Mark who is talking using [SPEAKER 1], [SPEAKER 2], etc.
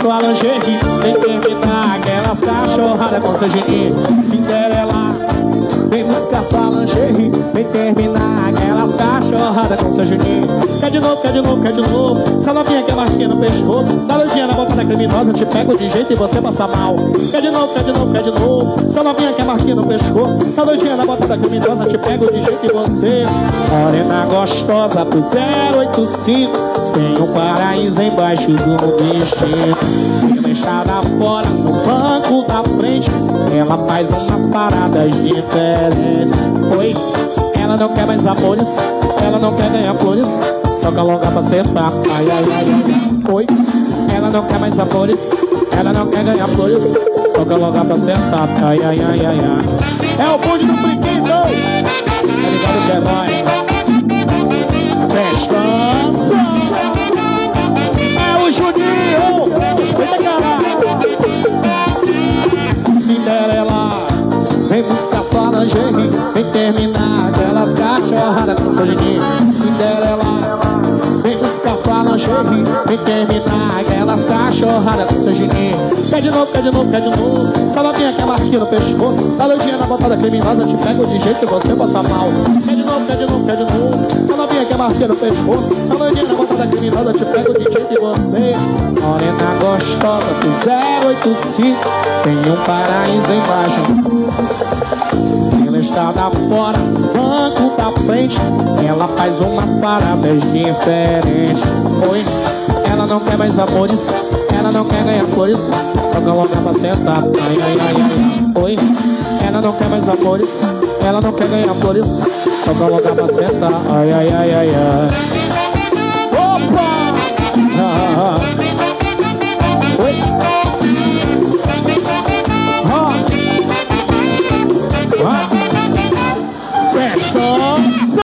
[SPEAKER 1] sua lingerie, vem terminar aquelas cachorradas com seu geninho. Cinderela, vem buscar sua lingerie, vem terminar aquelas cachorradas com seu geninho. Quer de novo, quer de novo, quer de novo. Essa novinha quer marquinha no pescoço, dá doidinha na boca da criminosa, te pego de jeito e você passa mal. Quer de novo, quer de novo, quer de novo. Essa novinha quer marquinha no pescoço, dá doidinha na boca da criminosa, te pego de jeito e você. Morena gostosa pro 085, tem um paraíso embaixo do vestido. Ela está fora no banco da frente, ela faz umas paradas diferentes. Oi, ela não quer mais amores, ela não quer ganhar flores, só coloca pra sentar. Ai, ai, ai, ai. Oi, ela não quer mais amores, ela não quer ganhar flores, só coloca pra sentar. Ai, ai, ai, ai, ai. É o bonde do Friquinho, tá ligado que é nóis? Festança. É o Juninho. Eita caralho. Cinderela, vem buscar sua lingerie, vem terminar aquelas cachorradas com seu geninho. Cinderela, vem buscar sua lingerie, vem terminar aquelas cachorradas com seu geninho. Quer de novo, quer de novo, quer de novo. Essa novinha quer marquinha no pescoço, dá doidinha na boca da criminosa, te pego de jeito e você passa mal. Quer de novo, quer de novo, quer de novo. Essa novinha quer marquinha no pescoço, dá doidinha na boca da criminosa, te pego de jeito e você. Morena gostosa pro 085, tem um paraíso embaixo. Ela está da fora, banco da frente, ela faz umas paradas diferentes. Oi, ela não quer mais amores, ela não quer ganhar flores, só coloca pra sentar. Ai, ai, ai, ai. Oi, ela não quer mais amores, ela não quer ganhar flores, só coloca pra sentar. Ai, ai, ai, ai,